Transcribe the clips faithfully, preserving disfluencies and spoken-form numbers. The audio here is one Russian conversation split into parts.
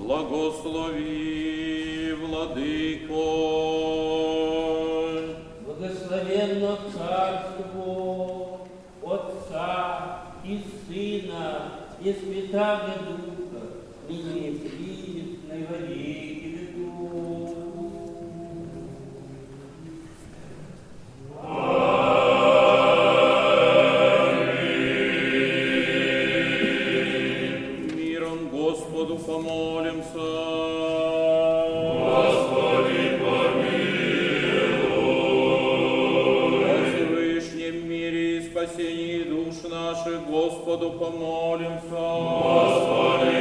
Благослови, Владыко. Благословенно Царство Отца и Сына и Святаго Духа, ныне и присно и во веки веков. Миром Господу помолимся. Господи, помилуй. О Всевышнем мире и спасении душ наших Господу помолимся. Господи,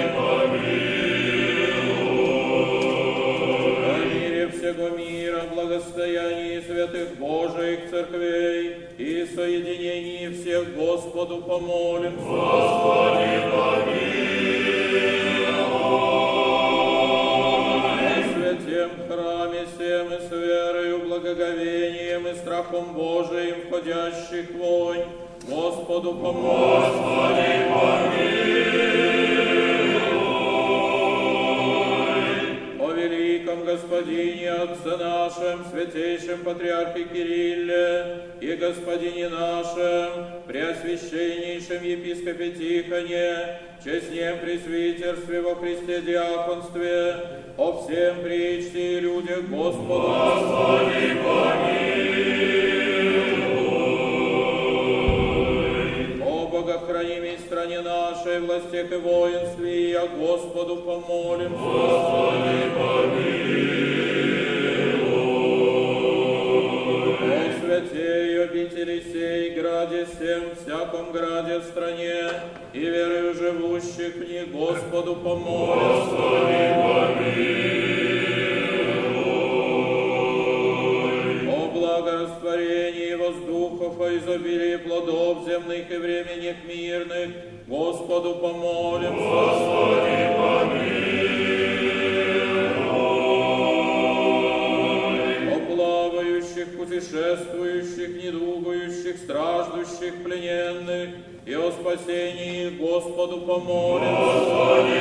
помилуй. О мире всего мира, благостоянии святых Божиих церквей и соединении всех Господу помолимся. Господи, помилуй. О святем храме всем и с верою, благоговением и страхом Божиим входящих вонь Господу помолимся. Господи, помилуй. О великом Господине Отце нашем, святейшем Патриархе Кирилле и Господине нашем, Преосвященнейшем Епископе Тихоне, честнем пресвитерстве во Христе диаконстве, о всем причте и людях Господу. Господи, помилуй. О богохранимой стране нашей, властях и воинстве, и о Господу помолимся. Господи, помилуй. О святей обители сей, граде всем, всяком граде в стране, и верою живущих в них Господу помолимся. Господи, помилуй. О благорастворении воздухов, о изобилии плодов земных и временных мирных, Господу помолимся. Господи, помилуй. О плавающих, путешествующих, недугающих, страждущих, плененных, и о спасении Господу помолимся. Господи,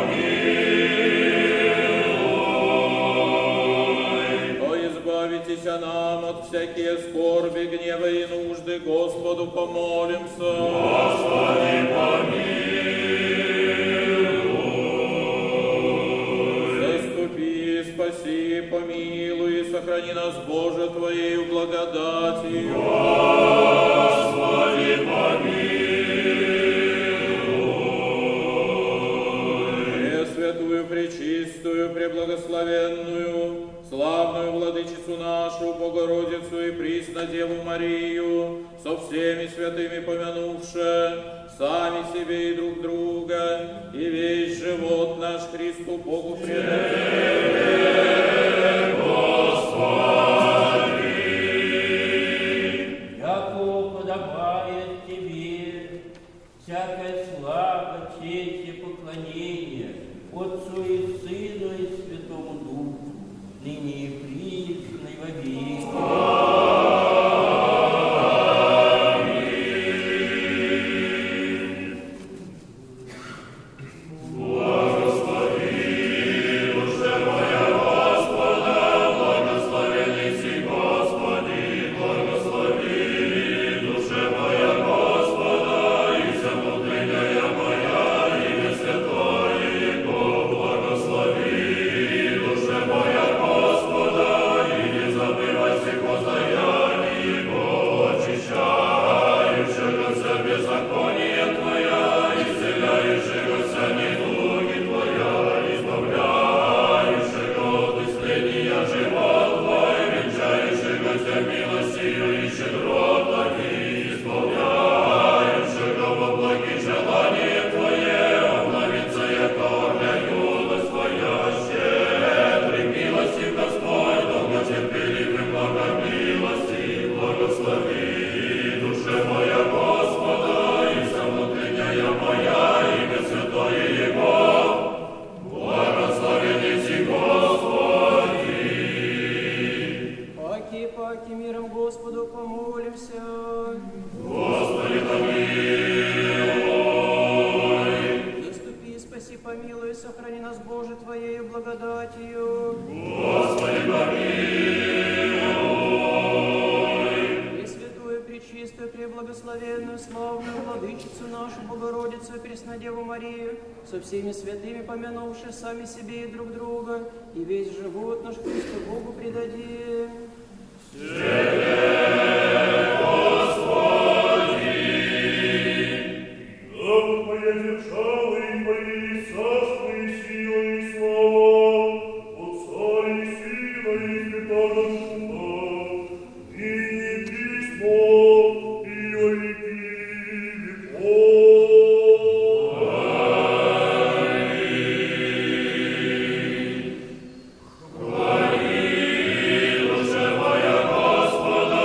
помилуй. О избавитесь нам от всякие скорби, гнева и нужды, Господу помолимся. Господи, помилуй. Заступи, спаси, помилуй и сохрани нас, Боже, Твоею благодатью. Господи, помилуй. Пресвятую, пречистую, преблагословенную, славную Владычицу нашу, Богородицу и присно Деву Марию, со всеми святыми помянувши, сами себе и друг друга, и весь живот наш Христу Богу предаем. Господи. Яко подобает Тебе всякая слава, честь и поклонение Отцу и Сыну и Святому Духу, ныне и присно и во веки. Господа, Боже, Твоею благодатью. Господи, помилуй. Пресвятую, пречистую, преблагословенную, славную Владычицу нашу, Богородицу и Преснодеву Марию, со всеми святыми помянувши сами себе и друг друга, и весь живот наш Христу Богу предадим. Слава Твоя держава и Твои царство и сила и слава, Отца и Сына и Святого Духа, ныне и присно и во веки веков. Хвали, душа моя Господа,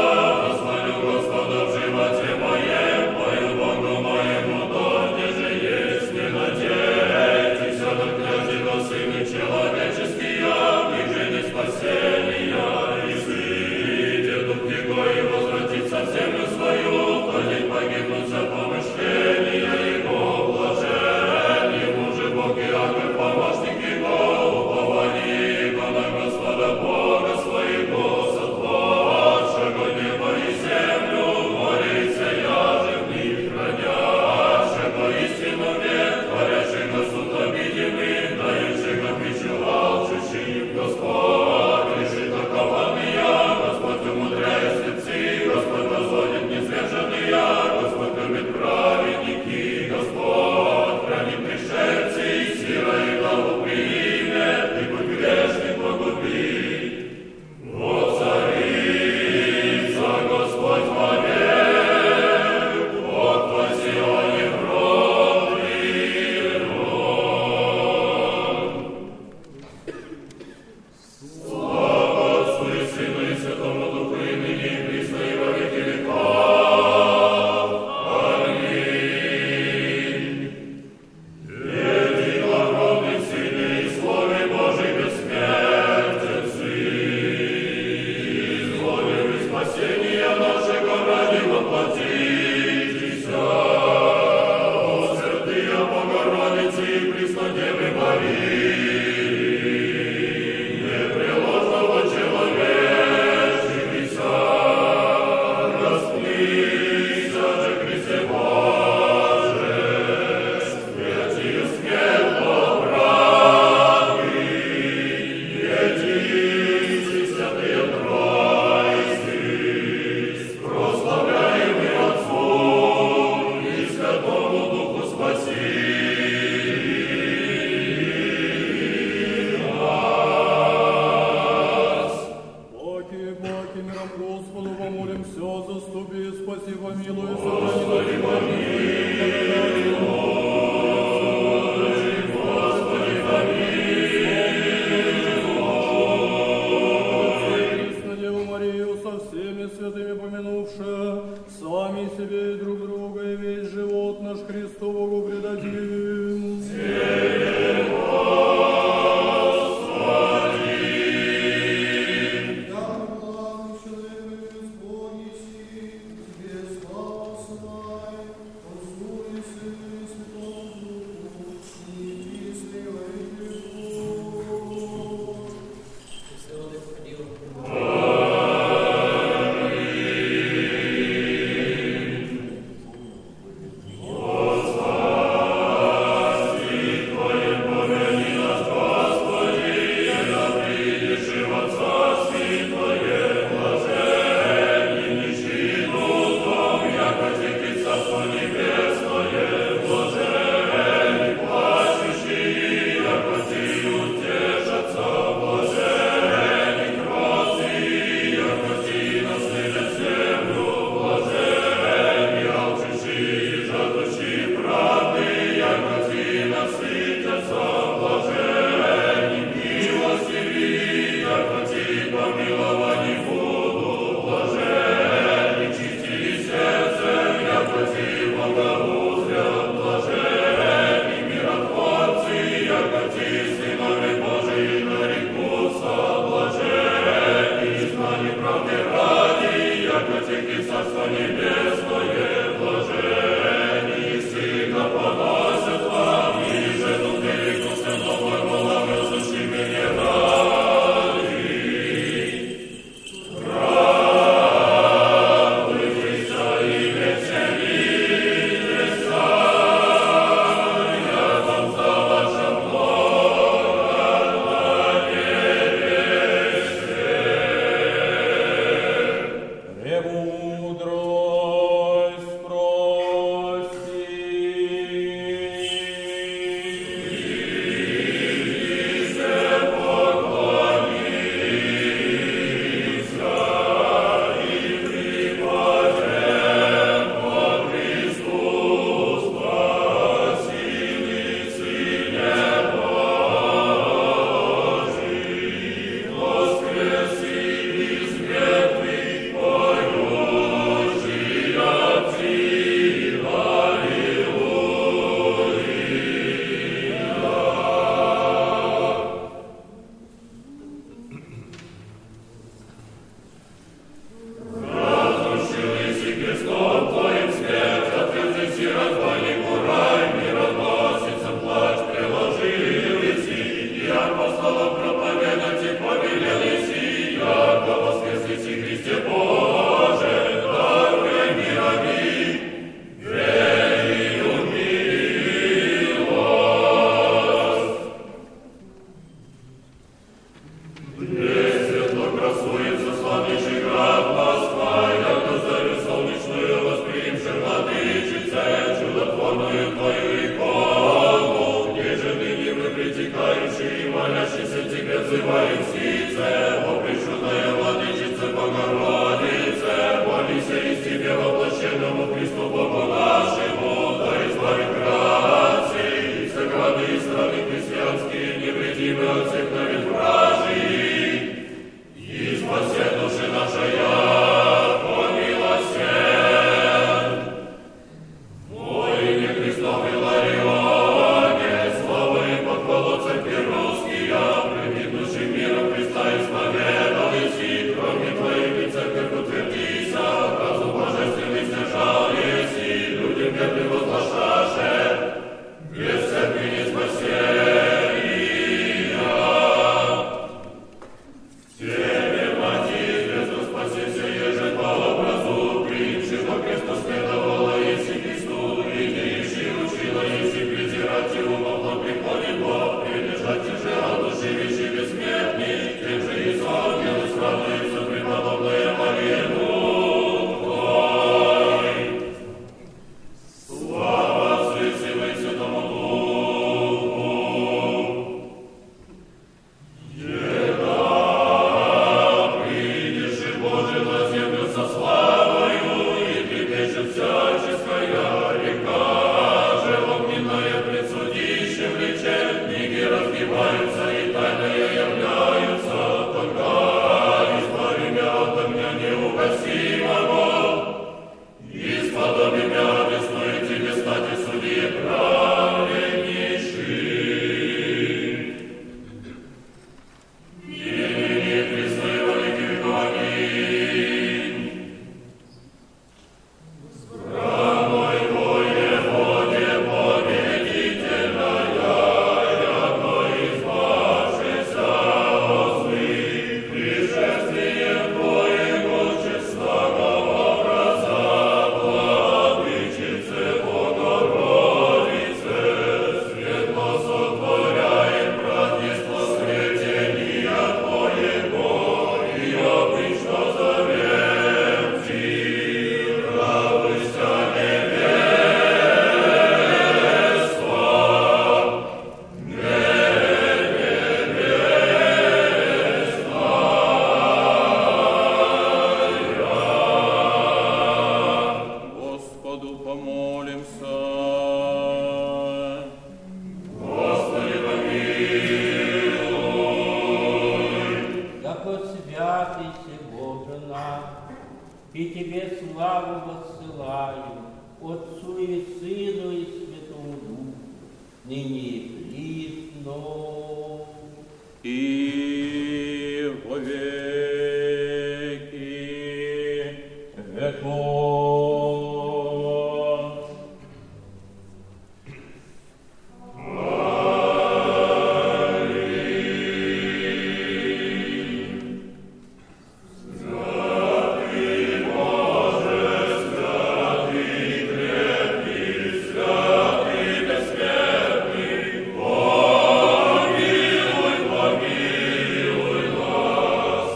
Помилуй, помилуй нас.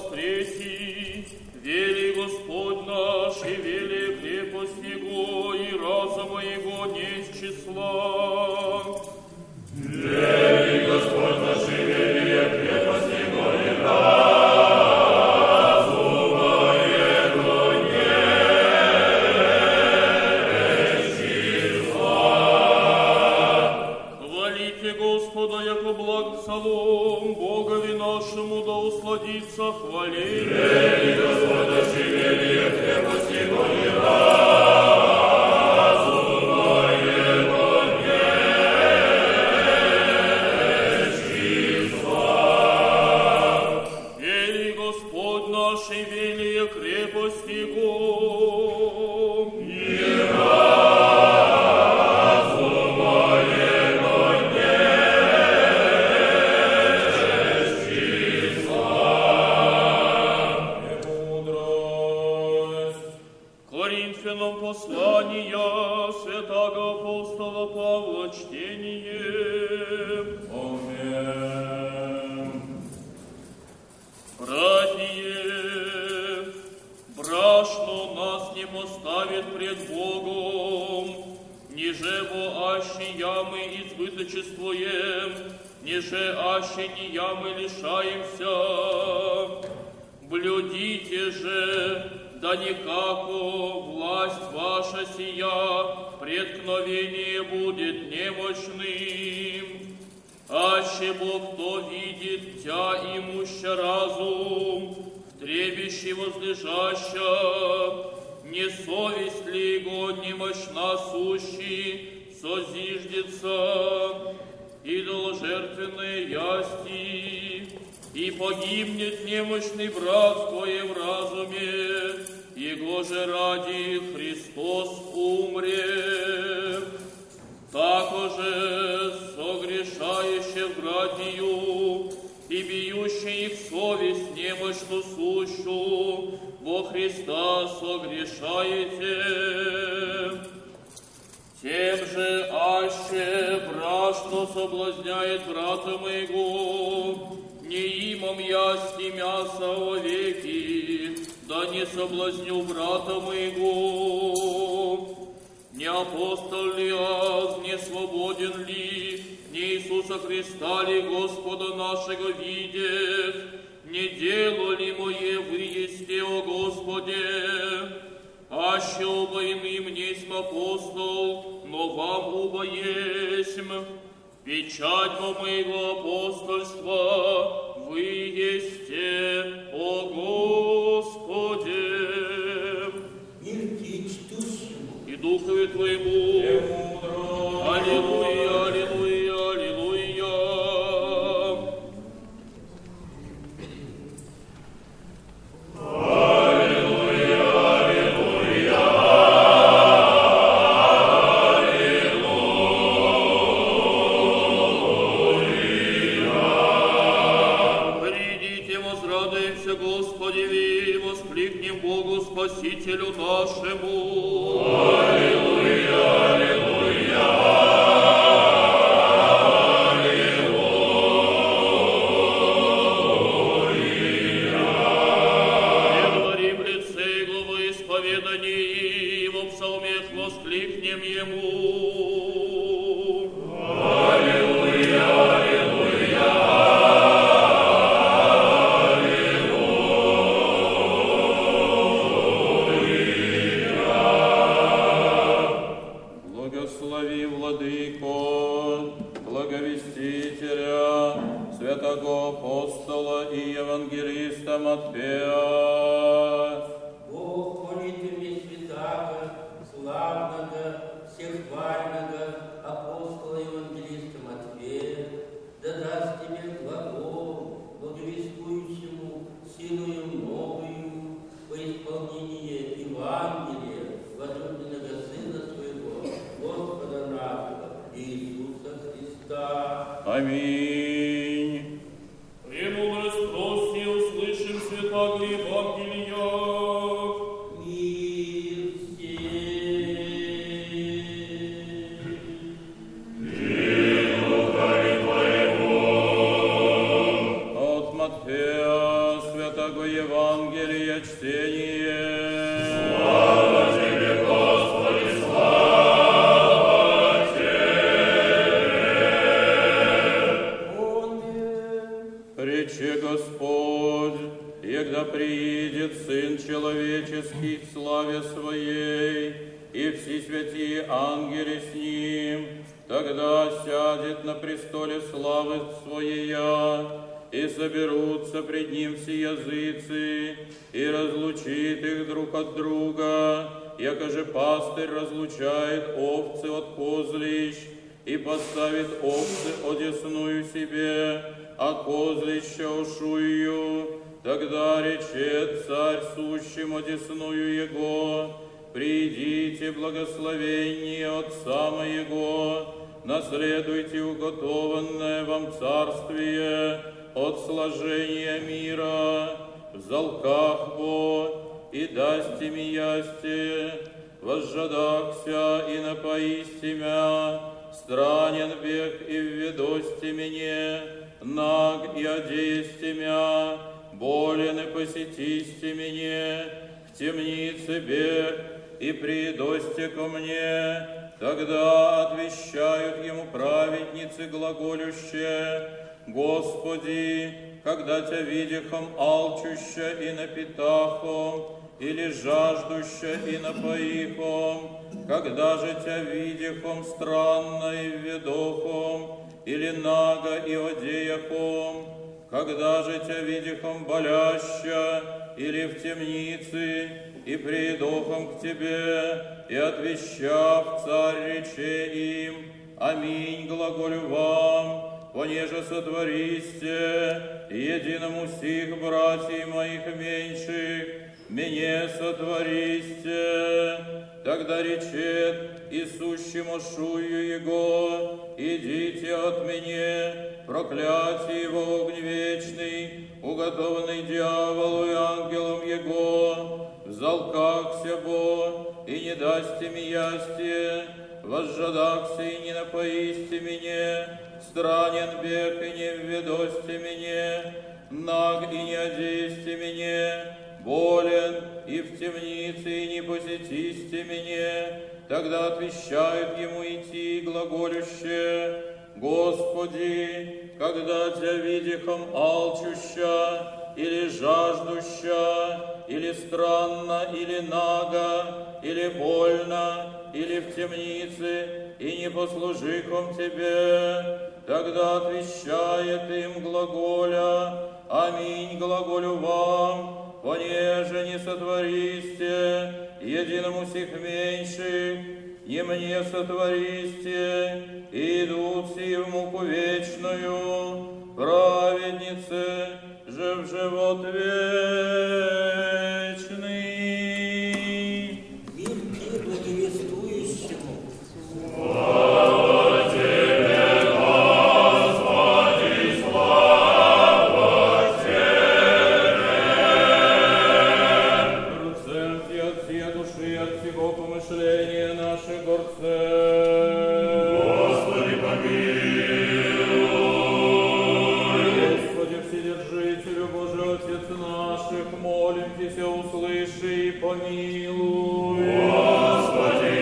воскреси, вели Господь наш, и вели крепость Его, и разума Его не с числа. Вели Господь наш, и вели крепость Его, и разума Его не с числа. Хвалите Господа, яко благ псалом, Богови нашему да усладится хваление. Вели Господь наш, и вели крепость Его, и разума Его не с числа. Вели Господь наш, и вели крепость Его. И разума Его не с числа. Премудрость. Коринфянам послания святого апостола Павла чтение. Аминь. Братья, брашно нас не поставит пред Богом, ниже во аще ямы избыточествуем, ниже аще не ямы лишаемся. Блюдите же, да никако власть ваша сия преткновение будет немощным. Аще Бог кто видит тя имуща разум, в требище возлежаща, не совесть ли его немощна сущий, созиждется, идол жертвенные ясти, и погибнет немощный брат твой в разуме, его же ради Христос умре. Такоже согрешающие в градию и бьющие их совесть немощну сущу, во Христа согрешаете. Тем же аще брашно соблазняет брата моего, не имам я с мяса вовеки, да не соблазню брата моего. Не апостол ли аз, не свободен ли, не Иисуса Христа ли Господа нашего видев, не дело ли мое вы есте, о Господе? Аще оба иным несмь апостол, но вам оба есмь. Печать во моего апостольства вы есте, о Господе. И Духове Твоему. Аллилуйя, аллилуйя, аллилуйя. Аллилуйя, аллилуйя, аллилуйя. Придите, возрадуемся Господи, воскликнем Богу Спасителю нашему. Аллилуйя, аллилуйя, аллилуйя. Предварим лице и главы исповеданий, и во псалмех воскликнем Ему. Аллилуйя, аллилуйя, Благослови, Владыко, благовестителя, святого апостола и евангелиста Матфея. Бог молитвами святаго, славного, всехвального апостола евангелиста Матфея, да даст тебе глагол, благовествующему силою новую по исполнении Евангелия, возлюбленного Сына Своего, Господа нашего Иисуса Христа. Аминь. Премудрость проси, услышим святаго Евангелия. Мир всем. От Матфея, святого Евангелия чтение. Слава Тебе, Господи, слава Аминь. Рече Господь, егда приидет Сын Человеческий в славе Своей, и все святые ангели с Ним, тогда сядет на престоле славы Своея, и соберутся пред Ним все языцы, и разлучит их друг от друга, якоже пастырь разлучает овцы от козлищ, и поставит овцы одесную себе, а козлища ушую. Тогда речет царь сущим одесную Его: придите, благословение Отца Моего, наследуйте уготованное вам царствие от сложения мира, в залках Бо, и дасте ми ясте, возжадахся и напоисте мя, странен бег и введосте мне, наг и одесте мя, болен и посетисте мне, в темнице бег и приидосте ко мне. Тогда отвещают ему праведницы глаголющие: Господи, когда Тя видихом алчуща и напитахом, или жаждуща и напоихом, когда же Тя видихом странно и введохом, или наго и одеяхом, когда же Тя видихом боляща, или в темнице, и приидохом к Тебе, и отвещав царь рече им: Аминь, глаголю вам, понеже сотвористе единому сих братьев моих меньших, мне сотвористе. Тогда речет и сущему шую Его: идите от меня, проклятие Его огонь вечный, уготованный дьяволу и ангелам Его, в залкахся Бо, и не дасте ми ясте, возжадахся и не напоисте меня, странен бег и не введосте меня, наг и не одесте меня, болен и в темнице и не посетисте меня. Тогда отвещают ему идти глаголюще: Господи, когда Тя видихом алчуща, или жаждуща, или странно, или наго, или больно, или в темнице, и не послужихом Тебе, тогда отвещает им глаголя: Аминь, глаголю вам, понеже не сотвористе единому сих меньших, не мне сотвористе, и идут сии в муку вечную, праведнице же в живот вечный. Мир Тебе благовествующему. Слава Тебе, Господи, слава Тебе! Проценти от всей души, от всего помышления наших горцев. Господи, помилуй! Господи, Вседержителю, Божий Отец наших, молимся, услыши и помилуй. Господи,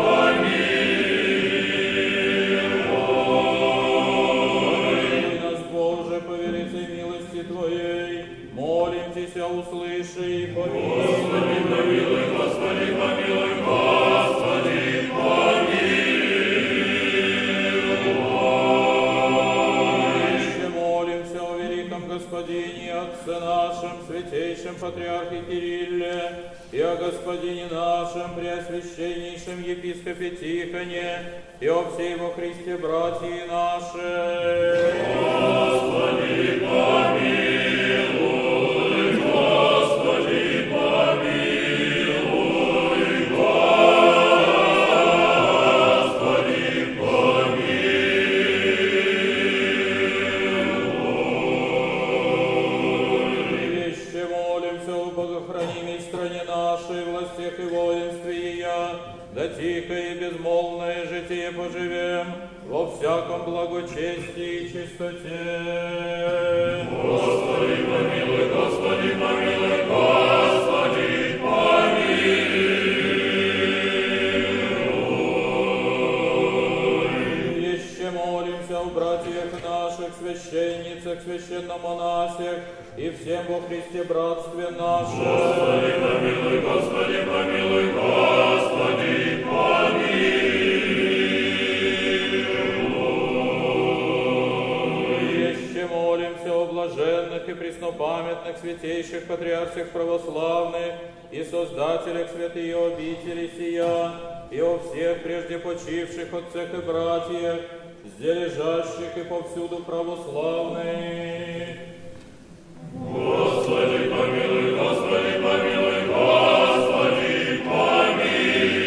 помилуй! Нас, Боже, по великой милости Твоей, молимся, услыши и помилуй. Господи, помилуй, Господи, помилуй, Господи, помилуй! Еще молимся о великом Господине, Отце нашем, святейшем Патриархе Кирилле, и о Господине нашем, Преосвященнейшем Епископе Тихоне, и о всей во Христе братья наши. Господи, помилуй, Господи, помилуй, Господи, помилуй. И еще молимся о богохранимой стране нашей, властях и воинстве ее, да тихо и безмолвное житие поживем во всяком благочестии и чистоте. Господи, помилуй, Господи, помилуй, всех священномонасях и всем во Христе братстве нашем. Господи, помилуй, Господи, помилуй, Господи, помилуй. Еще молимся о блаженных и преснопамятных святейших патриархах православных и создателях святые обители сия, и о всех прежде почивших отцах и братьях, здесь лежащих и повсюду православных. Господи, помилуй, Господи, помилуй, Господи, помилуй.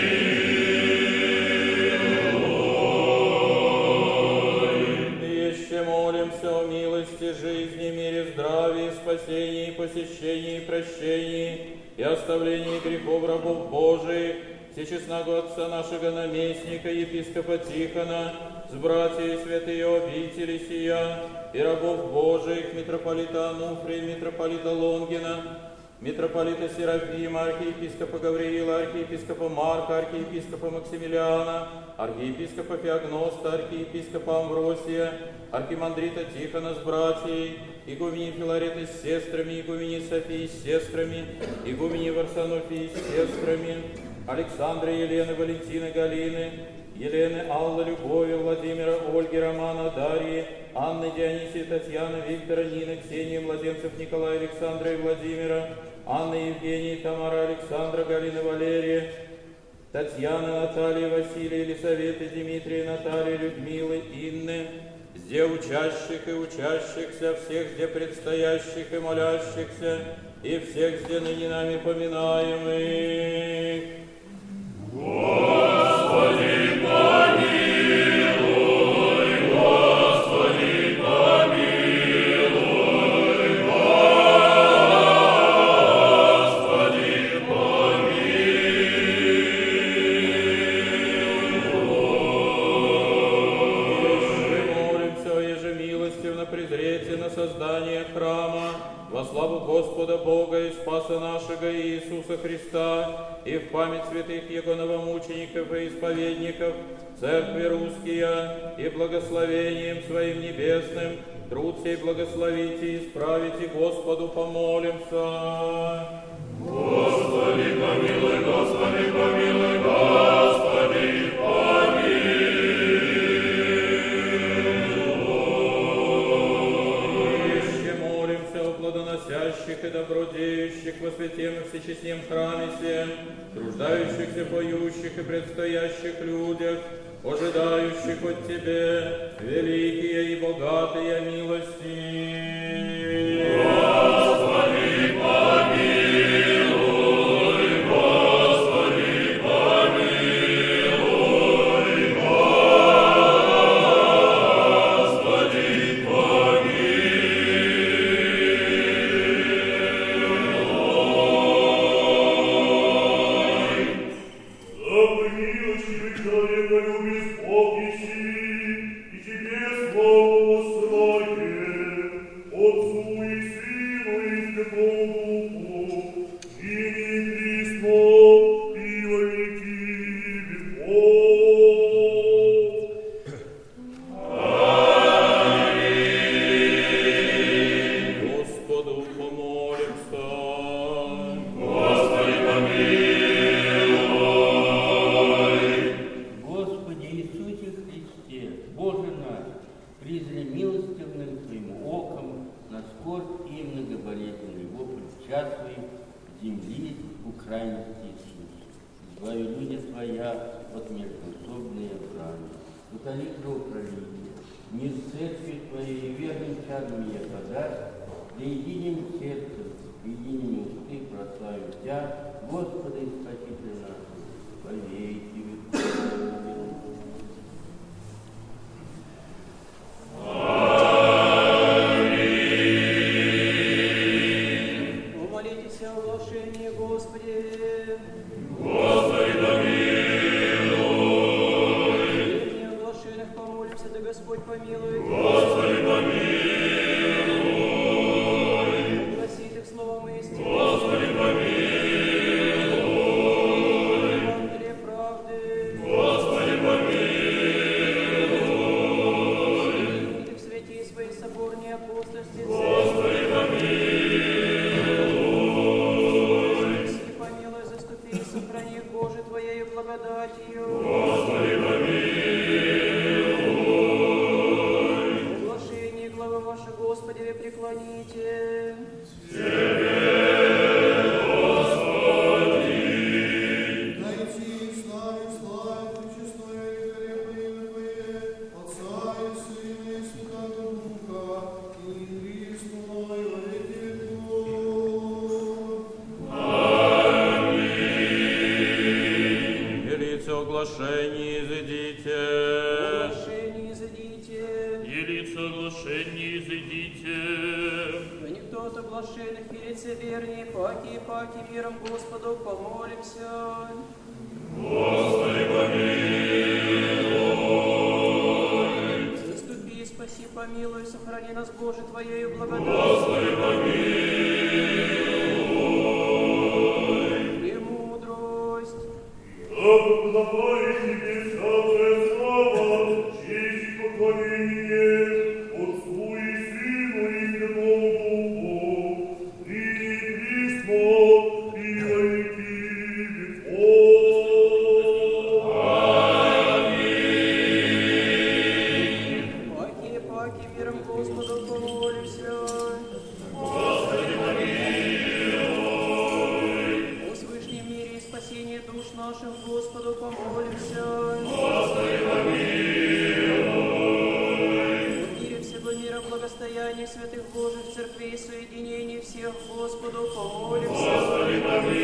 И еще молимся о милости, жизни, мире, здравии, спасении, посещении, прощении и оставлении грехов рабов Божиих, всечестного Отца нашего наместника, епископа Тихона, с братьями святые обители сия, и рабов Божиих, митрополита Ануфрия, митрополита Лонгина, митрополита Серафима, архиепископа Гавриила, архиепископа Марка, архиепископа Максимилиана, архиепископа Феогноста, архиепископа Амвросия, архимандрита Тихона с братьей, игумени Филареты с сестрами, игумени Софии с сестрами, игумени Варсонофии с сестрами, Александра, Елены, Валентины, Галины, Елены, Аллы, Любови, Владимира, Ольги, Романа, Дарьи, Анны, Дионисии, Татьяны, Виктора, Нины, Ксении, младенцев Николая, Александра и Владимира, Анны, Евгении, Тамара, Александра, Галины, Валерия, Татьяны, Натальи, Василия, Елисаветы, Дмитрия, Натальи, Людмилы, Инны, где учащих и учащихся, всех где предстоящих и молящихся, и всех где ныне нами поминаемых. Господи, помилуй, Господи, помилуй, Господи, помилуй. Молимся о ежемилостивно презрете на создание храма, во славу Господа Бога и Спаса нашего Иисуса Христа, и в память святых Его новомучеников и исповедников, церкви русские, и благословением Своим небесным, труд сей благословите и исправите, Господу помолимся. Господи, помилуй, Господи, помилуй, Господи, помилуй. Плодоносящих и добродеющих во святем и всечестнем храме всем, труждающихся, поющих и предстоящих людях, ожидающих от Тебе великие и богатые милости. Господи, помилуй, Господи, помилуй, Господи, помилуй. оглашении изыдите. Оглашение изыдите. И лица оглашения изыдите. Да никто от оглашенных и лицеверней, паки и паки миром Господу помолимся. Господи, помилуй. Заступи, спаси, помилуй, сохрани нас, Боже, Твоею благодатью. Господи, помилуй. Премудрость. Как подобает тебе всякая слава, честь и поклонение Отцу и Сыну и Святому Духу, ныне и присно и во веки веков. Паки и паки миром Господу помолимся. Господи, помилуй. О свышнем мире и спасении душ наших Господу помолимся. Господи, помилуй. В мире всего мира благостояние святых Божьих церквей и соединении всех Господу помолимся. Господи,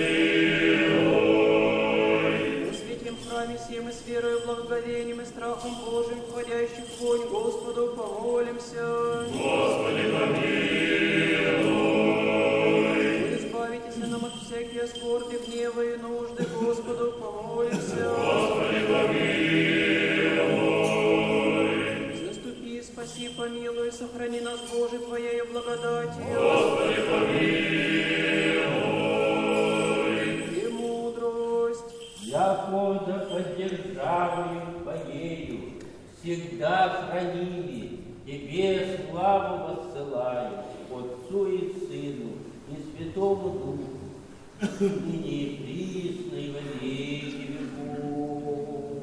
помилуй. В святем храме сем и с верою, благоговением и страхом Божиим, входящих в вонь Господу помолимся. Господи, помилуй. Избавитесь нам от всякие скорби, гнева и нужды, Господу помолимся. Господи, помилуй. Заступи, спаси, помилуй, сохрани нас, Боже, Твоею благодатью. Господи, помилуй. Премудрость. Яко поддержавою Твоею всегда храними, Тебе славу воссылаю, Отцу и Сыну и Святому Духу, ныне и присно и во веки веков.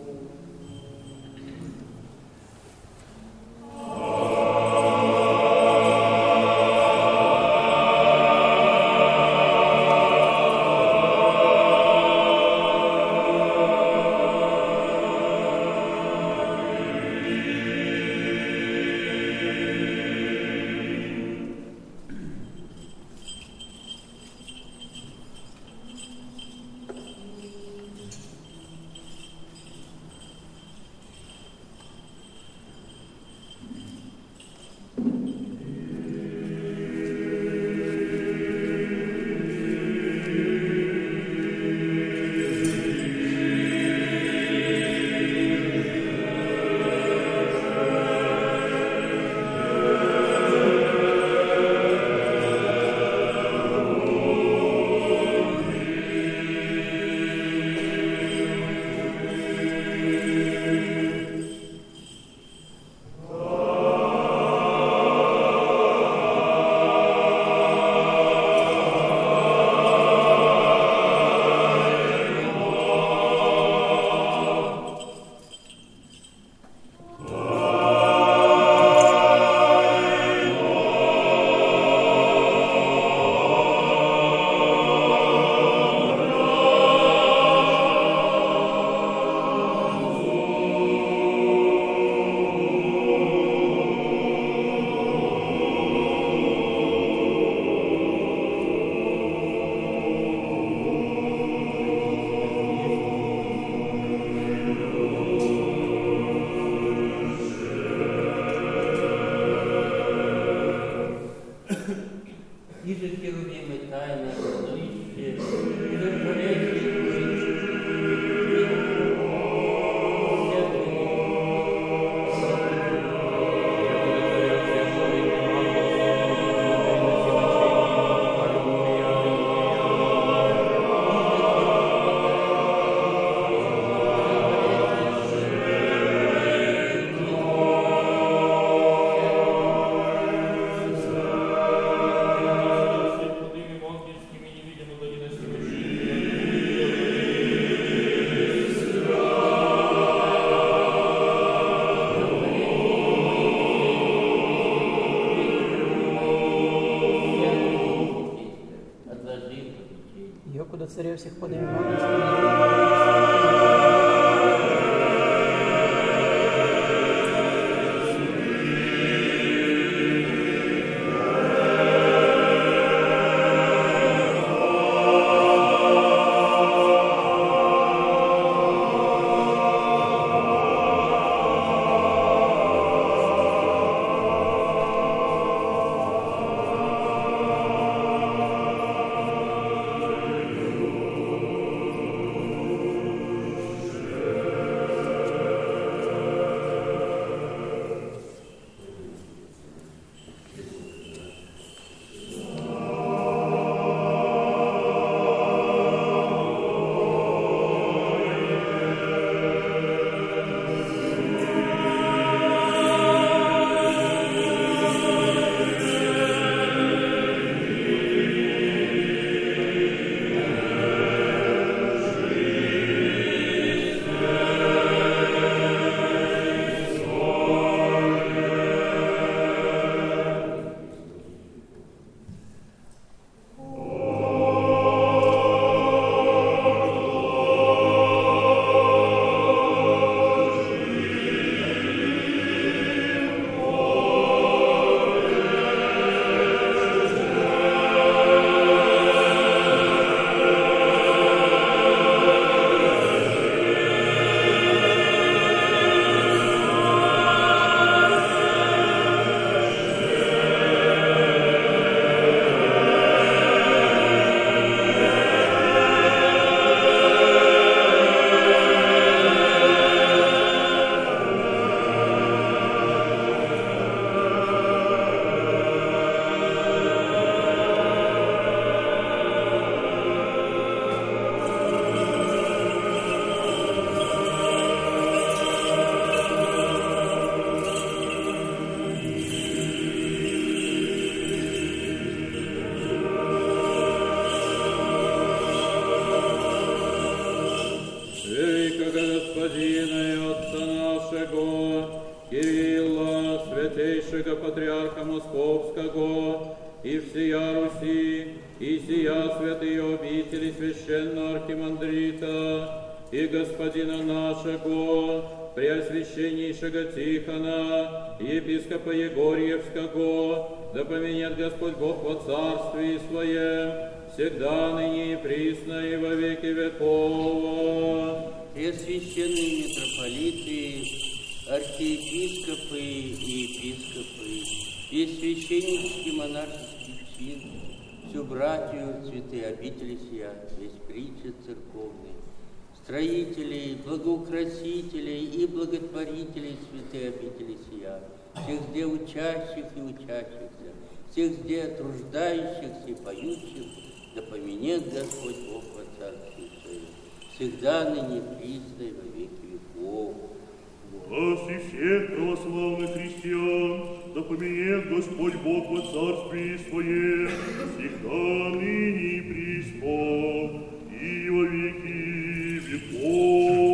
царя всех поднимем. Господи, благодетелей священного архимандрита и господина нашего, преосвященнейшего Тихона, епископа Егорьевского, да поменяет Господь Бог во царстве Своем, всегда, ныне и присно, и во веки веков. Преосвященные митрополиты, архиепископы и епископы, весь священнический монашеский чин, всю братью святые обители сия, весь притча церковный, строителей, благоукрасителей и благотворителей святой обители сия, всех где учащих и учащихся, всех где труждающихся и поющих, да поменет Господь Бог во царстве Своем, всегда ныне присно и во веки веков. Вас и всех православных христиан, да поменет Господь Бог во царстве Своем, всегда ныне и присно и во веки веков.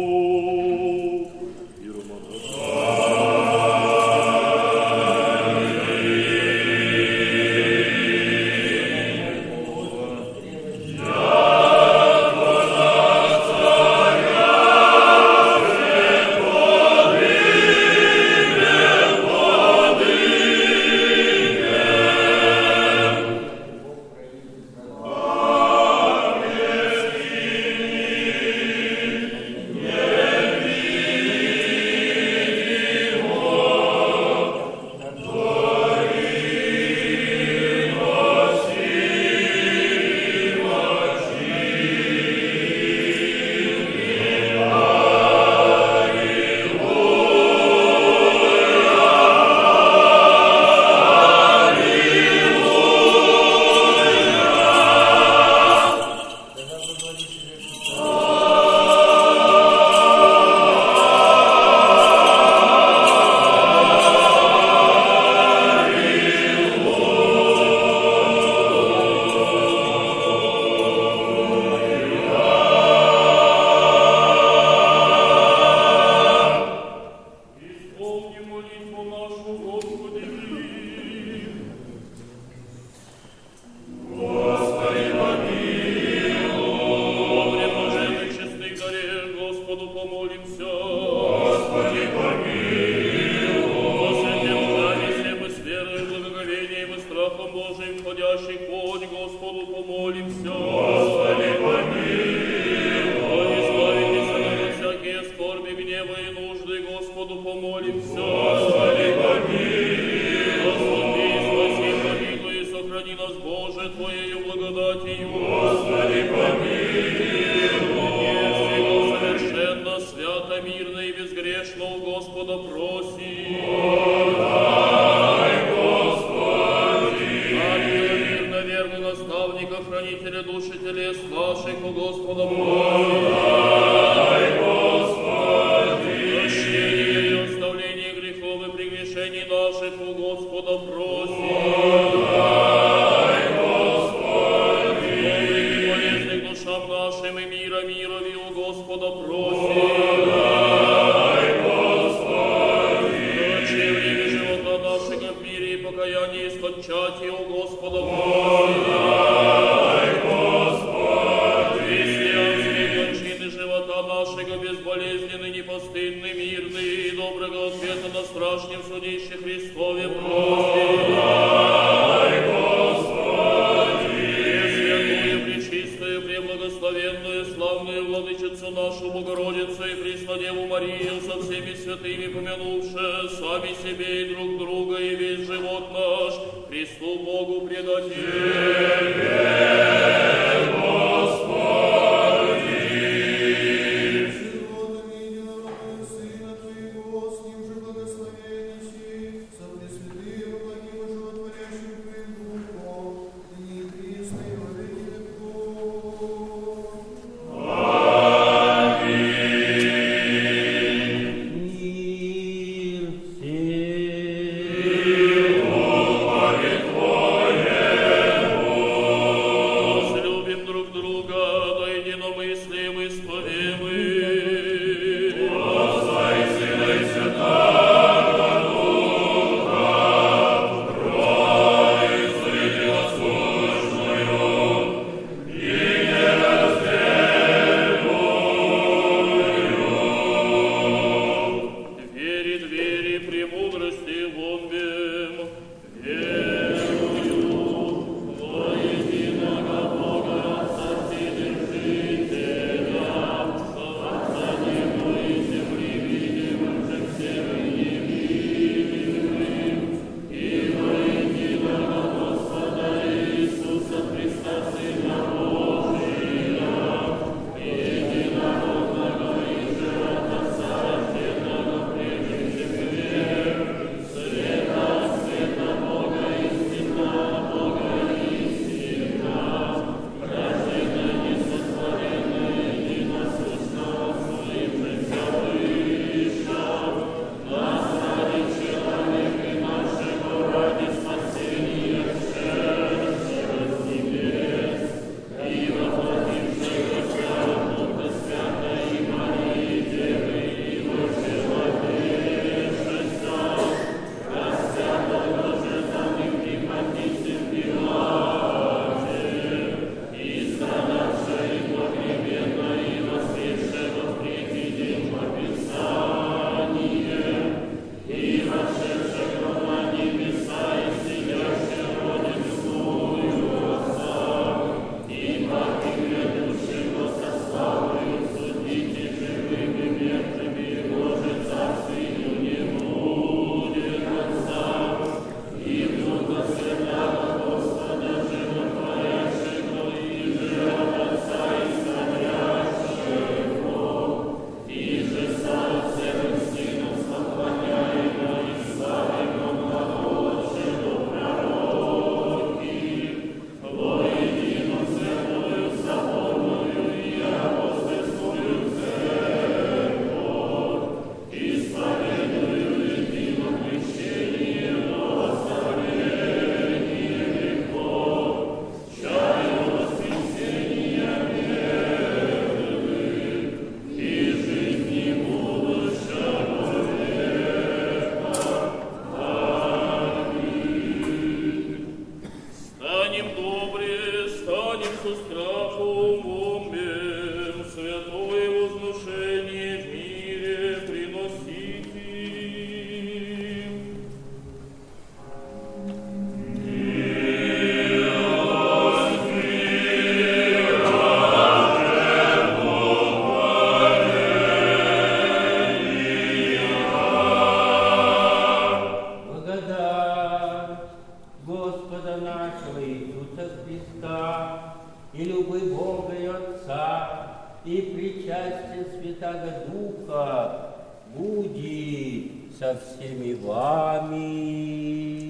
и причастие Святаго Духа будет со всеми вами.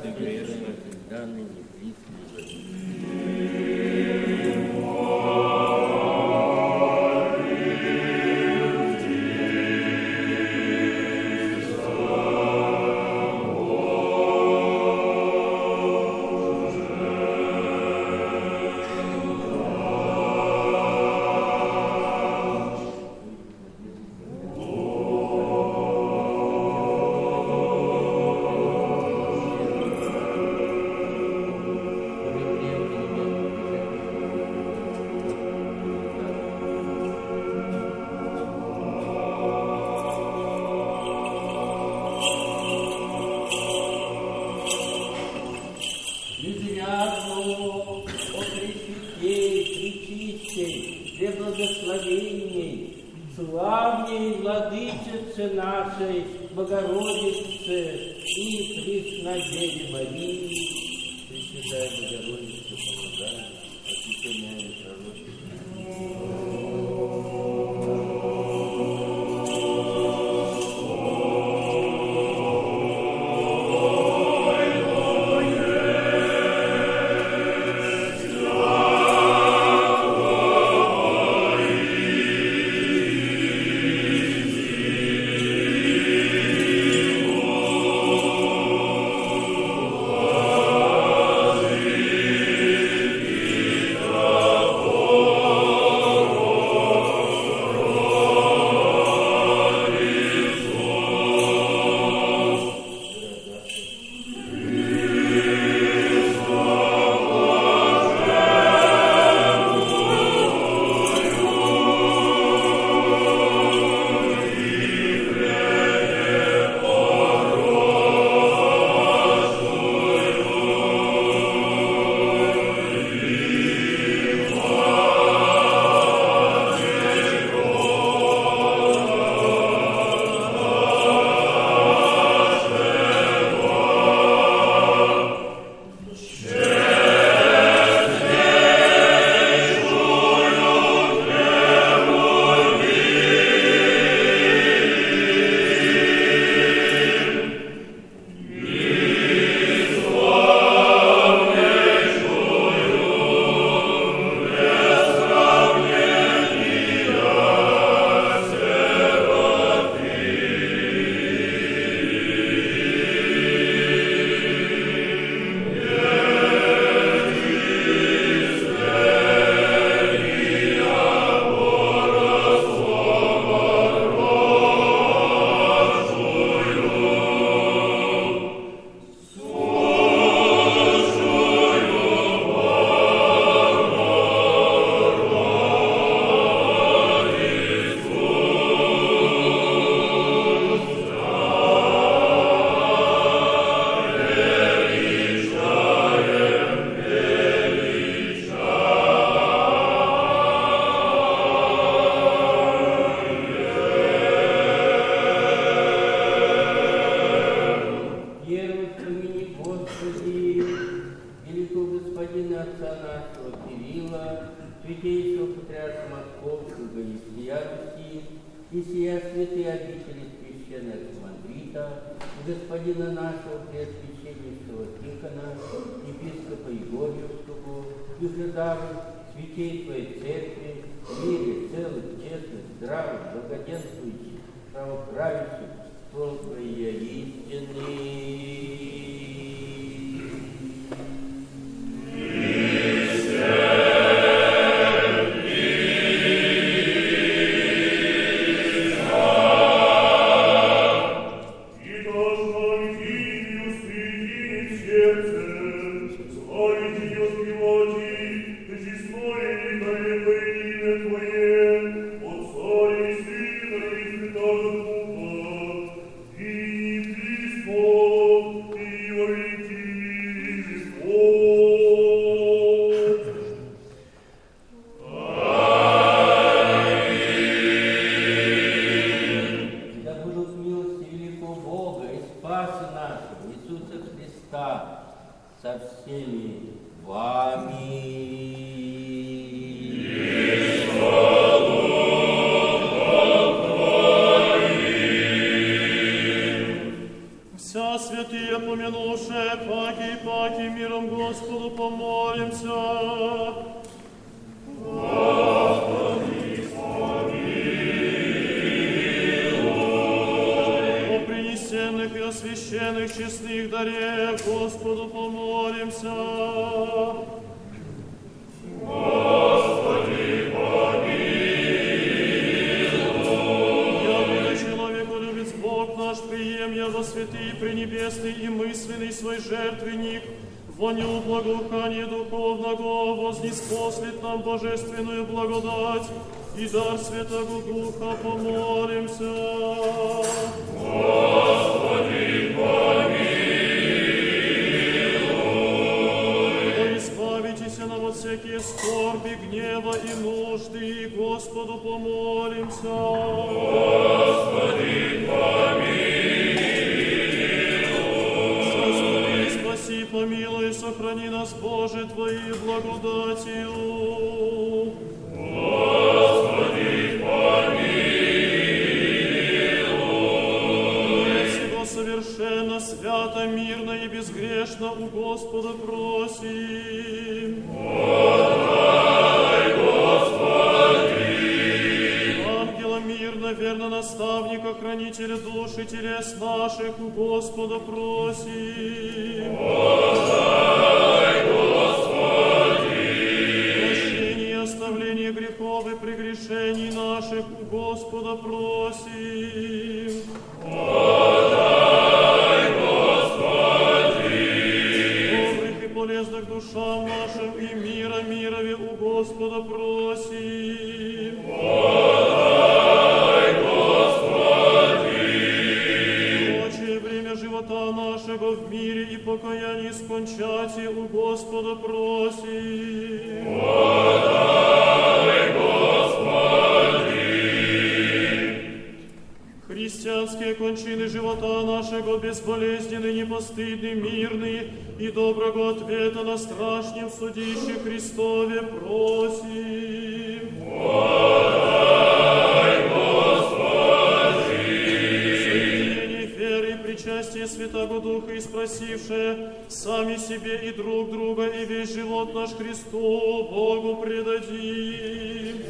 и грешно, всегда ныне присно во веки. Славней Владычице нашей, Богородице и Преснодеве Марии, Пресвятая Богородица, помогай, очищенная пророчество. Господина нашего Преосвященнейшего Тихона, епископа Егорьевского, Южедавы, святей Твоей Церкви, в мире целых, честных, здравых, благоденствующих, правоправящих, добрые истины. Со всеми вами. Вся святые помянувшие, паки священных честных даре, Господу помолимся. Господи, помилуй. Яко человеколюбец Бог наш, прием яко святый, пренебесный и мысленный свой жертвенник, воню благоухание духовного, вознеспослит нам божественную благодать и дар Святого Духа, помолимся. Господи, помилуй. Избавитесь нам от всякие скорби, гнева и нужды, Господу помолимся. Господи, помилуй. Заступи, спаси, помилуй, сохрани нас, Боже, Твоей благодатью. Господи, помилуй. Всего совершенно, свято, мирно и безгрешно у Господа просим. Подай, Господи. Ангела мирно, верно наставника, хранителя душ и телес наших у Господа просим. Подай, Господи. Прощение и оставление грехов и прегрешений наших у Господа просим. Подай, Господи. Добрых и полезных душам нашим и мира мирове у Господа просим. Подай, Господи. Прочее время живота нашего в мире и покаянии скончати у Господа просим. Подай, Господи. Христианские кончины живота нашего безболезненный, непостыдный, мирный и доброго ответа на страшнем судище Христове просим. Подай, Господи. Соединение веры и причастие Святого Духа и спросившее сами себе и друг друга и весь живот наш Христу Богу предадим.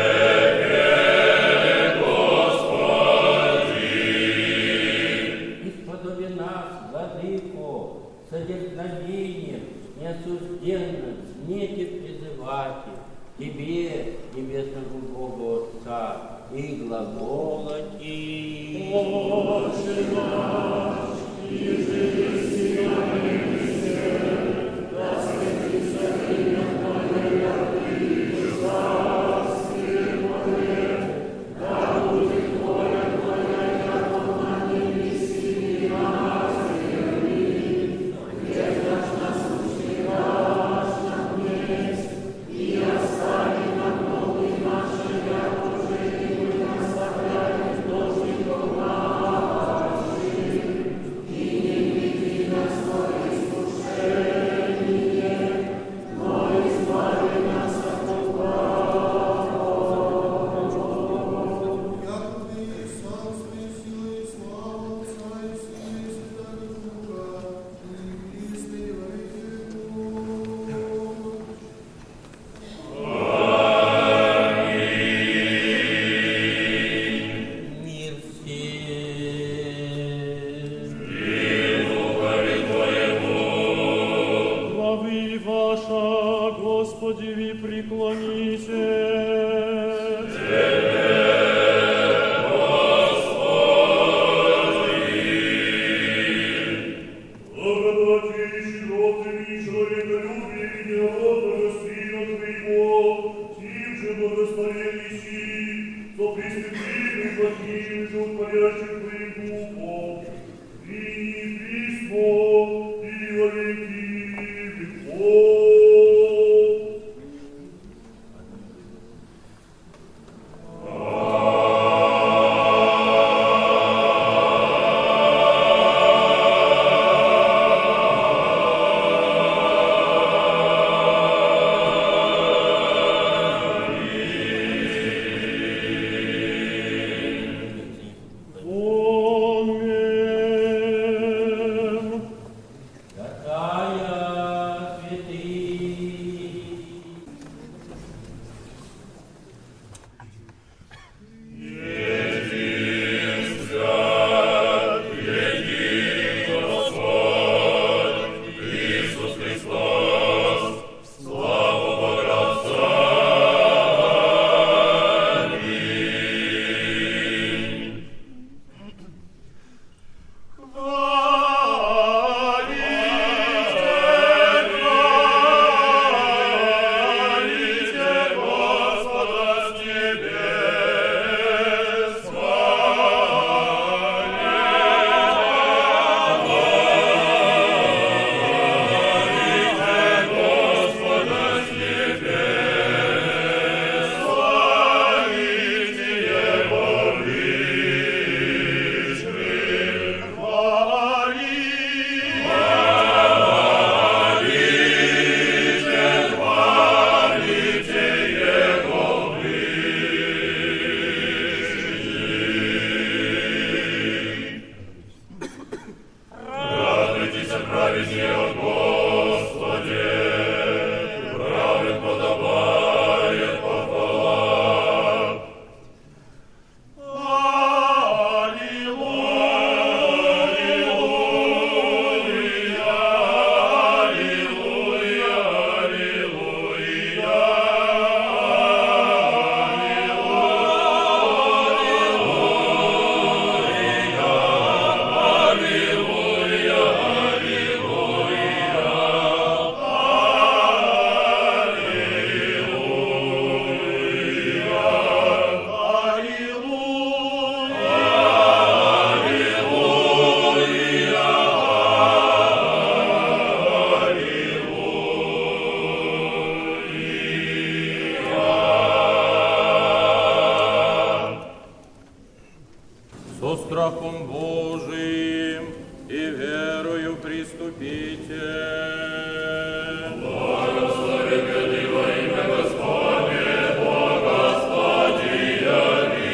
Исподоби нас, Владыко, содержанием неосужденным, нете призывать Тебе, небесному Богу Отца, и глаголать и... Отче наш, иже есть на небесе, да светится имя Твое, да придет царствие Твое, да будет воля Твоя, яко на небеси и на земли. Хлеб наш насущный дашь нам днесь, и остави нам долги наши, яко же и мы оставляем должников наших, и не веди нас во искушение, но избави нас от лукавого. Яко Ты есть царство и сила и слава Отца и Сына и Святого Духа, и присно и во веки веков. Мир всем. Главы ваша, Господи, ви преклоните. Благодати и широтами и человеколюбие и неодного Сына Твоего, тем же благословенный си, со пресвятым плохим же утворящим Твоим Духом, и письмо, и во веки веков. О, со страхом Божиим и верою приступите. Благослови Ты во имя Господне, Бога Господия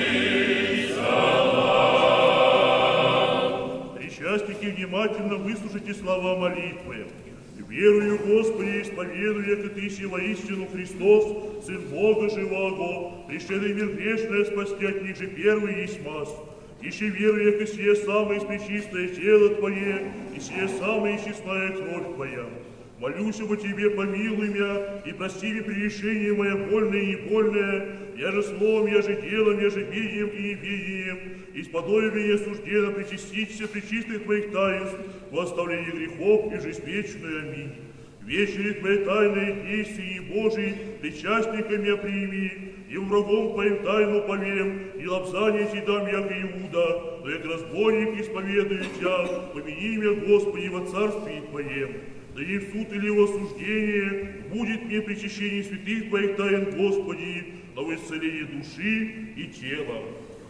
нам. Причастники, внимательно выслушайте слова молитвы. Верую, Господи, исповедую, яко Ты си воистину Христос, Сын Бога живого, пришедший мир грешное спасти от них же первый есть мас. Ищи верую, яко сие самое пречистое тело Твое, и сие самое честная кровь Твоя. Молюсь обо Тебе, помилуй меня, и прости мне прегрешение мое больное и невольное, я же словом, я же делом, я же видением и невидением, и сподобие меня суждено причаститься пречистых Твоих таинств, во оставлении грехов и жизнь вечную. Аминь. Вечери Твои тайные действия и Божии причастниками прими, и врагом Твоим тайну повем, и лапзание Ти дам, яко Иуда, но як разбойник исповедую Тя, помяни меня, Господи, во царстве Твоем. Да не в суд или в осуждение будет мне причащение святых Твоих тайн, Господи, но в исцелении души и тела.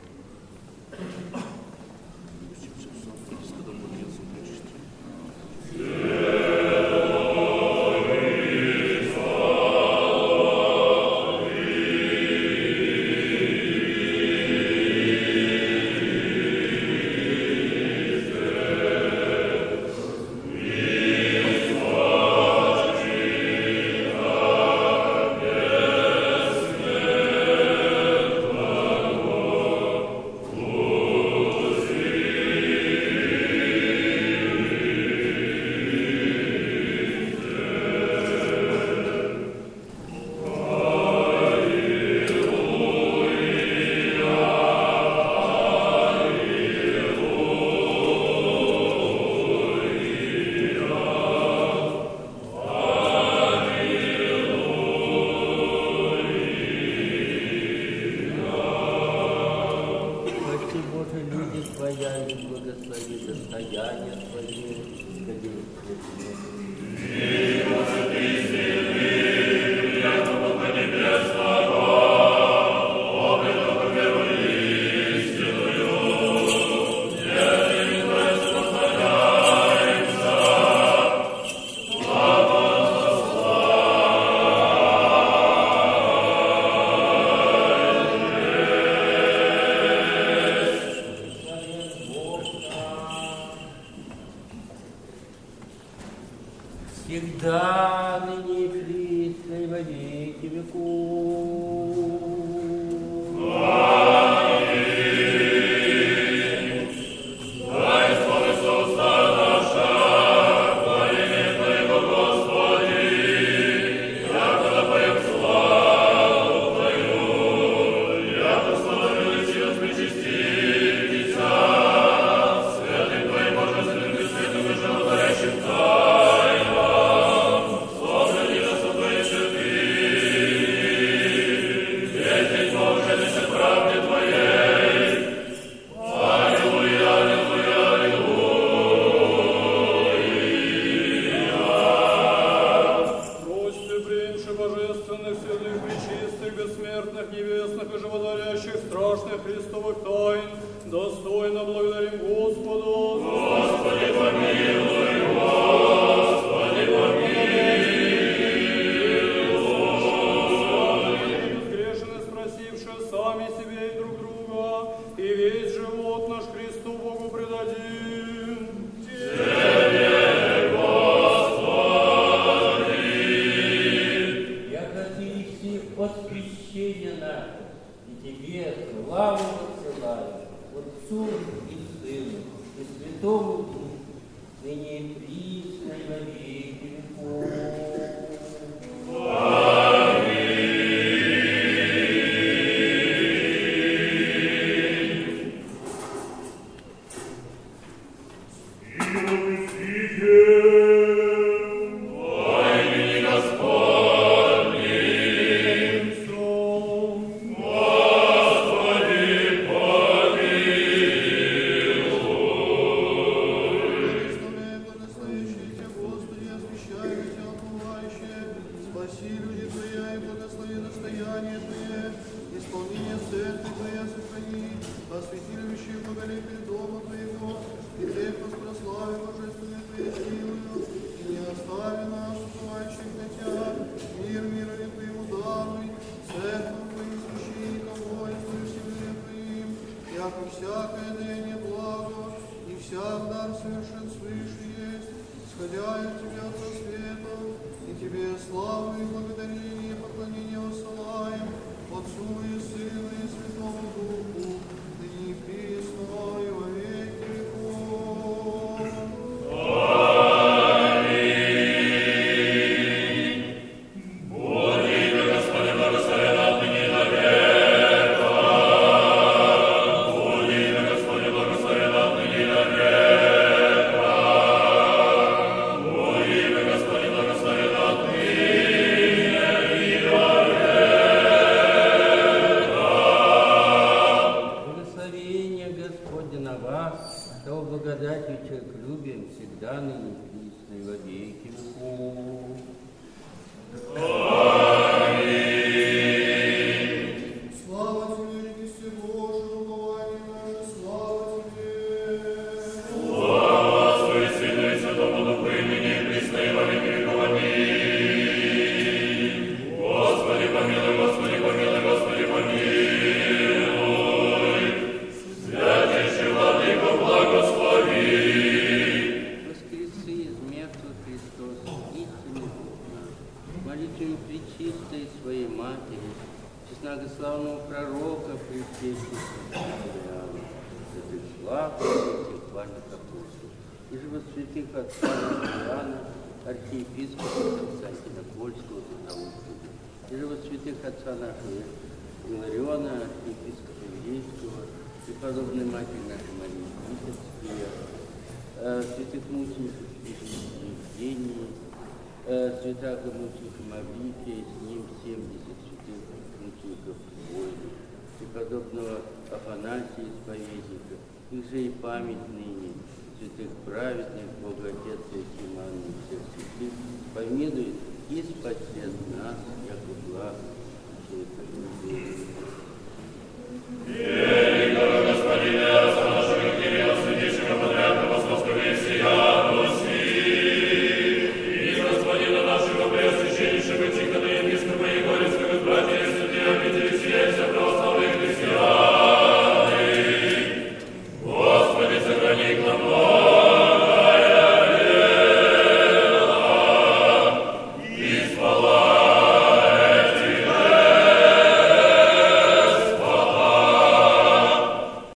Всегда, ныне и присно, и во веки веков. Благословящий Тебя, Господи, освящающий яко всякое дыне благо, и всяк дар совершен свыше есть, сходя от тебя со светом, и тебе славу и благодарение, и поклонение воссылаем, Отцу и Сыну и Святому Духу, ныне и присно и во веки веков. Благословение Господне на вас, то благодатью и человеколюбием всегда ныне и присно и во веки веков. Слава тебе, Христе Божий, упование наше, слава тебе. Слава Отцу и Сыну и Святому Духу, и ныне и присно и во веки веков. Аминь. Господи помилуй, Господи помилуй, Господи помилуй. Святейший Владыко, благослови. Воскресы из мертвых Христос, истинный Бог наш, молитвами Пречистой Своей Матери, честногословного пророка, предтечника Иоанна, святых славных святых важных апостолов, и же во святых отца Иоанна, архиепископа Константина Польского, Златоустого, и же во святых отца нашего Илариона, архиепископа Вилейского, и подобной матери нашей Марии Витебской, э, святых мучеников Евгении, э, святаго мученика Маврикия, с ним семьдесят святых мучеников воинов, и подобного Афанасия Исповедника, их же и память ныне, святых праведных, Бога Отец и Симана и всех святых, помилует и спасет нас, яко благо, человека любви.